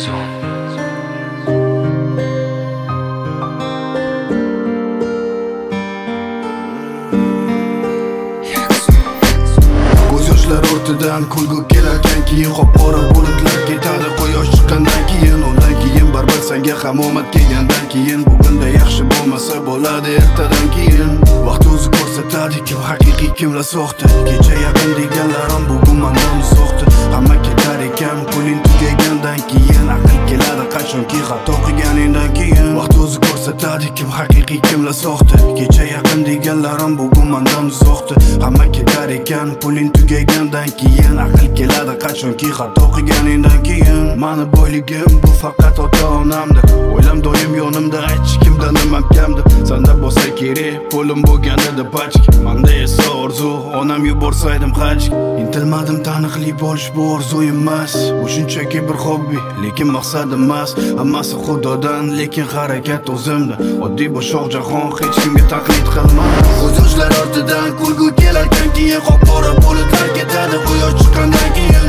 Yakson. Ko'z yoshlar o'rtadan kulgu kelarkan, keyin qop-qora bulutlar ketadi quyosh chiqqandan keyin. Undan keyin baribir senga ham omad kelgandan keyin. Bugunda yaxshi bo'lmasa bo'ladi ertadan keyin. Vaqt o'zi ko'rsatadi kim haqiqiy kimlar soxta. Kecha yaqin deganlarim bugun mendan uzoqda. Hamma ketar ekan puling tugagandan keyin. Aql keladi qachonki xato qilganingdan keyin. Vaqt o'zi ko'rsatadi kim haqiqiy kimlar soxta. Kecha yaqin deganlarim bugun mendan uzoqda. Hamma ketar ekan puling tugagandan keyin. Aql keladi qachonki xato qilganingdan keyin. Mani boyligim bu faqat ota-onamdir. O'ylam doim yonimda, aytchi kimdan nimam kamdir. Senda bo'lsa kerak pulim bo'lganida pachka. Menda esa orzu onam yuborsaydim hajga. Intilmadim taniqli bo'lish, bu orzuim emas. Bu shunchaki bir hobbi, lekin maqsad emas. Hammasi xudodan, lekin harakat o'zimda. Oddiy bo'shoq jahon hech kimga taqlid qilmas. Ko'z yoshlar ortidan kulgu kelarkan, keyin qop-qora bulutlar ketadi quyosh chiqqandan keyin.